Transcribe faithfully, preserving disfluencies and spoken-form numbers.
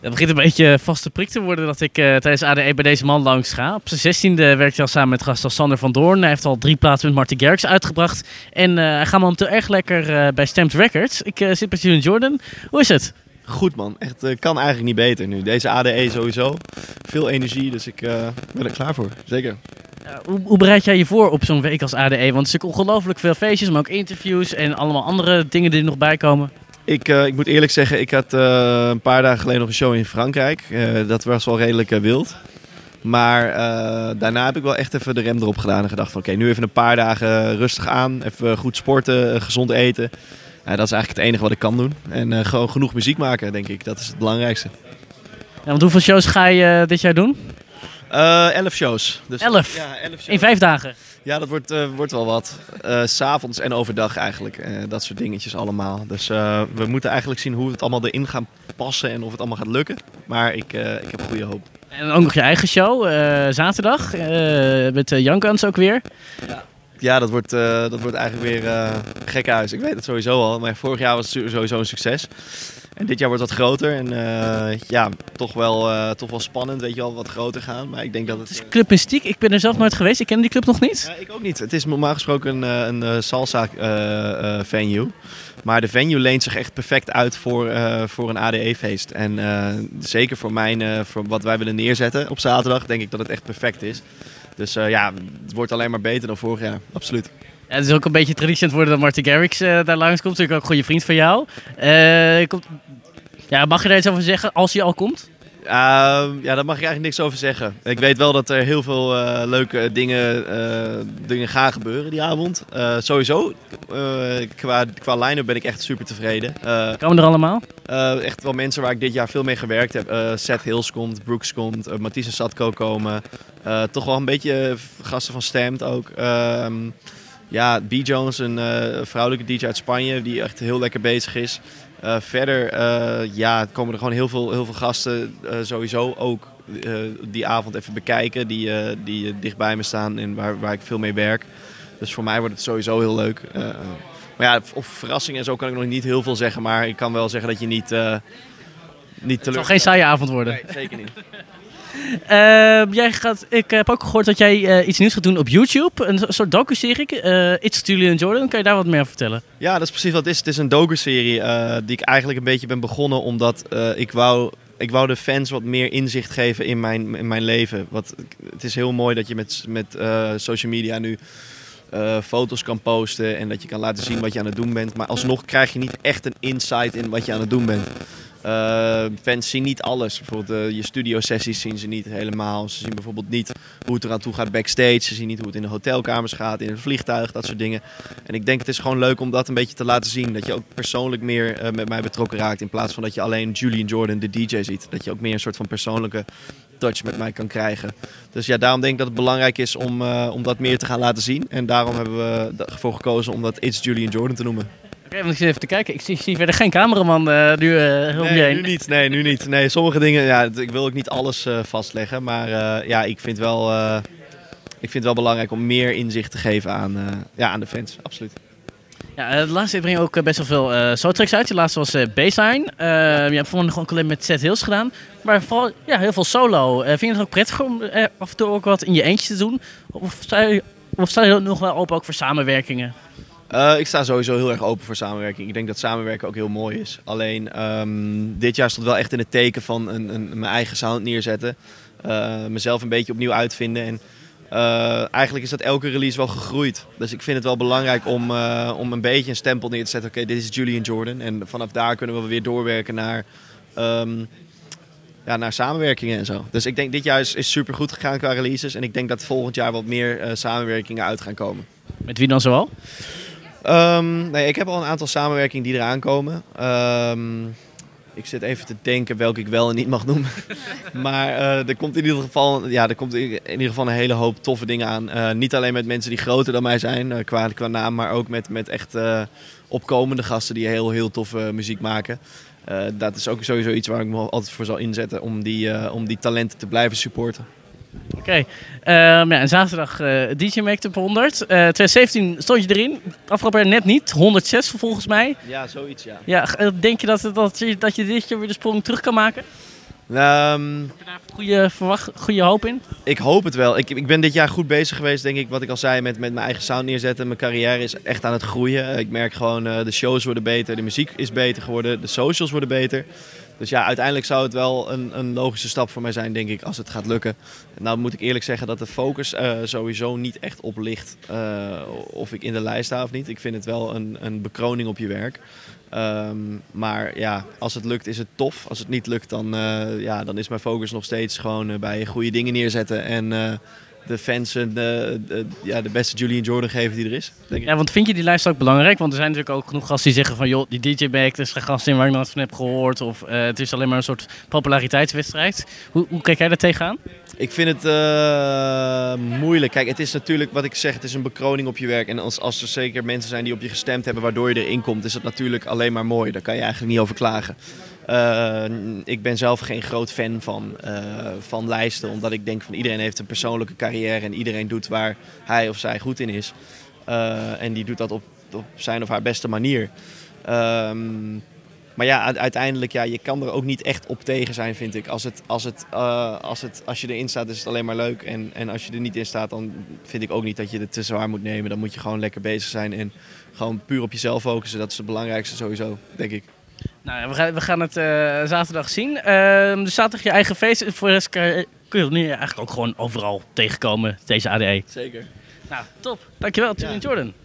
Het begint een beetje vaste prik te worden dat ik uh, tijdens A D E bij deze man langs ga. Op zijn zestiende werkt hij al samen met gast als Sander van Doorn. Hij heeft al drie plaatsen met Martin Garrix uitgebracht. En uh, hij gaat momenteel erg lekker uh, bij Stamped Records. Ik uh, zit met Julian Jordan. Hoe is het? Goed man, echt uh, kan eigenlijk niet beter nu. Deze A D E sowieso. Veel energie, dus ik uh, ben er klaar voor. Zeker. Uh, hoe, hoe bereid jij je voor op zo'n week als A D E? Want er zitten ongelooflijk veel feestjes, maar ook interviews en allemaal andere dingen die er nog bij komen. Ik, uh, ik moet eerlijk zeggen, ik had uh, een paar dagen geleden nog een show in Frankrijk. Uh, dat was wel redelijk uh, wild. Maar uh, daarna heb ik wel echt even de rem erop gedaan en gedacht van oké, okay, nu even een paar dagen rustig aan. Even goed sporten, uh, gezond eten. Uh, dat is eigenlijk het enige wat ik kan doen. En uh, gewoon genoeg muziek maken, denk ik. Dat is het belangrijkste. Ja, want hoeveel shows ga je uh, dit jaar doen? Uh, elf shows. Dus, elf? Ja, elf shows. In vijf dagen? Ja, dat wordt, uh, wordt wel wat. Uh, 's avonds en overdag eigenlijk. Uh, dat soort dingetjes allemaal. Dus uh, we moeten eigenlijk zien hoe we het allemaal erin gaan passen en of het allemaal gaat lukken. Maar ik, uh, ik heb goede hoop. En ook nog je eigen show, uh, zaterdag, uh, met uh, Young Guns ook weer. Ja. Ja, dat wordt, uh, dat wordt eigenlijk weer uh, gek huis. Ik weet het sowieso al, maar vorig jaar was het sowieso een succes. En dit jaar wordt het wat groter en uh, ja, toch wel, uh, toch wel spannend, weet je wel, wat groter gaan. Maar ik denk dat het... Het is Club Mystiek, ik ben er zelf nooit geweest, ik ken die club nog niet. Ja, ik ook niet. Het is normaal gesproken een, een salsa uh, uh, venue. Maar de venue leent zich echt perfect uit voor, uh, voor een A D E-feest. En uh, zeker voor, mijn, uh, voor wat wij willen neerzetten op zaterdag, denk ik dat het echt perfect is. Dus uh, ja, het wordt alleen maar beter dan vorig jaar, absoluut. Ja, het is ook een beetje traditie aan het worden dat Martin Garrix uh, daar langs komt. Natuurlijk ook een goede vriend van jou. Uh, komt... ja, mag je daar iets over zeggen als hij al komt? Uh, ja, daar mag ik eigenlijk niks over zeggen. Ik weet wel dat er heel veel uh, leuke dingen, uh, dingen gaan gebeuren die avond. Uh, sowieso, uh, qua, qua line-up ben ik echt super tevreden. Uh, Komen er allemaal? Uh, echt wel mensen waar ik dit jaar veel mee gewerkt heb. Uh, Seth Hills komt, Brooks komt, uh, Matisse en Satko komen. Uh, toch wel een beetje gasten van Stamped ook. Uh, ja, B. Jones, een uh, vrouwelijke D J uit Spanje die echt heel lekker bezig is. Uh, verder uh, ja, komen er gewoon heel veel, heel veel gasten uh, sowieso ook uh, die avond even bekijken. Die, uh, die uh, dicht bij me staan en waar, waar ik veel mee werk. Dus voor mij wordt het sowieso heel leuk. Uh, maar ja, of verrassingen en zo kan ik nog niet heel veel zeggen. Maar ik kan wel zeggen dat je niet, uh, niet teleur... Het zal geen saaie avond worden. Nee, zeker niet. Uh, jij gaat, ik heb ook gehoord dat jij uh, iets nieuws gaat doen op YouTube. Een soort docu-serie. Uh, It's Julian Jordan. Kan je daar wat meer over vertellen? Ja, dat is precies wat het is. Het is een docu-serie uh, die ik eigenlijk een beetje ben begonnen omdat uh, ik wou... Ik wou de fans wat meer inzicht geven in mijn, in mijn leven. Wat, het is heel mooi dat je met, met uh, social media nu uh, foto's kan posten en dat je kan laten zien wat je aan het doen bent. Maar alsnog krijg je niet echt een insight in wat je aan het doen bent. Uh, fans zien niet alles. Bijvoorbeeld uh, je studio-sessies zien ze niet helemaal. Ze zien bijvoorbeeld niet hoe het eraan toe gaat backstage. Ze zien niet hoe het in de hotelkamers gaat, in het vliegtuig, dat soort dingen. En ik denk het is gewoon leuk om dat een beetje te laten zien. Dat je ook persoonlijk meer uh, met mij betrokken raakt. In plaats van dat je alleen Julian Jordan, de D J, ziet. Dat je ook meer een soort van persoonlijke touch met mij kan krijgen. Dus ja, daarom denk ik dat het belangrijk is om, uh, om dat meer te gaan laten zien. En daarom hebben we ervoor gekozen om dat It's Julian Jordan te noemen. Oké, okay, want ik zit even te kijken. Ik zie, zie verder geen cameraman uh, nu uh, om nee, je heen. Nu niet. Nee, nu niet. Nee, sommige dingen, ja, ik wil ook niet alles uh, vastleggen. Maar uh, ja, ik vind, wel, uh, ik vind het wel belangrijk om meer inzicht te geven aan, uh, ja, aan de fans. Absoluut. Ja, uh, de laatste breng je ook best wel veel uh, solo-tracks uit. De laatste was uh, Baseline. Uh, je hebt volgende gewoon collab met Seth Hills gedaan. Maar vooral ja, heel veel solo. Uh, vind je het ook prettig om uh, af en toe ook wat in je eentje te doen? Of sta je, of sta je nog wel open ook voor samenwerkingen? Uh, ik sta sowieso heel erg open voor samenwerking. Ik denk dat samenwerken ook heel mooi is. Alleen um, dit jaar stond wel echt in het teken van een, een, mijn eigen sound neerzetten. Uh, mezelf een beetje opnieuw uitvinden. En uh, eigenlijk is dat elke release wel gegroeid. Dus ik vind het wel belangrijk om, uh, om een beetje een stempel neer te zetten. Oké, okay, dit is Julian Jordan. En vanaf daar kunnen we weer doorwerken naar, um, ja, naar samenwerkingen en zo. Dus ik denk dit jaar is, is super goed gegaan qua releases. En ik denk dat volgend jaar wat meer uh, samenwerkingen uit gaan komen. Met wie dan zoal? Um, nee, ik heb al een aantal samenwerkingen die eraan komen. Um, ik zit even te denken welke ik wel en niet mag noemen. maar uh, er komt in ieder geval, ja, er komt in ieder geval een hele hoop toffe dingen aan. Uh, niet alleen met mensen die groter dan mij zijn uh, qua, qua naam, maar ook met, met echt uh, opkomende gasten die heel, heel toffe muziek maken. Uh, dat is ook sowieso iets waar ik me altijd voor zal inzetten om die, uh, om die talenten te blijven supporten. Oké, okay. um, ja, en zaterdag uh, D J Make-up honderd. Uh, twintig zeventien stond je erin, afgelopen jaar net niet, honderdzes volgens mij. Ja, zoiets ja. Ja, denk je dat, dat, je, dat je dit jaar weer de sprong terug kan maken? Ehm, Heb je daar goede, verwacht, goede hoop in? ik hoop het wel. Ik, ik ben dit jaar goed bezig geweest, denk ik. Wat ik al zei, met, met mijn eigen sound neerzetten. Mijn carrière is echt aan het groeien. Ik merk gewoon, uh, de shows worden beter, de muziek is beter geworden, de socials worden beter. Dus ja, uiteindelijk zou het wel een, een logische stap voor mij zijn, denk ik, als het gaat lukken. Nou moet ik eerlijk zeggen dat de focus uh, sowieso niet echt op ligt uh, of ik in de lijst sta of niet. Ik vind het wel een, een bekroning op je werk. Um, maar ja, als het lukt is het tof. Als het niet lukt, dan, uh, ja, dan is mijn focus nog steeds gewoon uh, bij goede dingen neerzetten. En uh, de fans uh, de, de, ja, de beste Julian Jordan geven die er is, denk ik. Ja, want vind je die lijst ook belangrijk? Want er zijn natuurlijk ook genoeg gasten die zeggen van... joh, die D J-back, er is geen gast in waar ik nooit van heb gehoord. Of uh, het is alleen maar een soort populariteitswedstrijd. Hoe, hoe kijk jij daar tegenaan? Ik vind het uh, moeilijk. Kijk, het is natuurlijk wat ik zeg, het is een bekroning op je werk. En als, als er zeker mensen zijn die op je gestemd hebben waardoor je erin komt, is het natuurlijk alleen maar mooi. Daar kan je eigenlijk niet over klagen. Uh, ik ben zelf geen groot fan van, uh, van lijsten, omdat ik denk van iedereen heeft een persoonlijke carrière en iedereen doet waar hij of zij goed in is. Uh, en die doet dat op, op zijn of haar beste manier. Um, Maar ja, uiteindelijk, ja, je kan er ook niet echt op tegen zijn, vind ik. Als, het, als, het, uh, als, het, als je erin staat, is het alleen maar leuk. En, en als je er niet in staat, dan vind ik ook niet dat je het te zwaar moet nemen. Dan moet je gewoon lekker bezig zijn en gewoon puur op jezelf focussen. Dat is het belangrijkste sowieso, denk ik. Nou ja, we, gaan, we gaan het uh, zaterdag zien. Uh, dus zaterdag je eigen feest. Voor de rest kun je nu eigenlijk ook gewoon overal tegenkomen, deze A D E. Zeker. Nou, top. Dankjewel, Julian Ja. Jordan.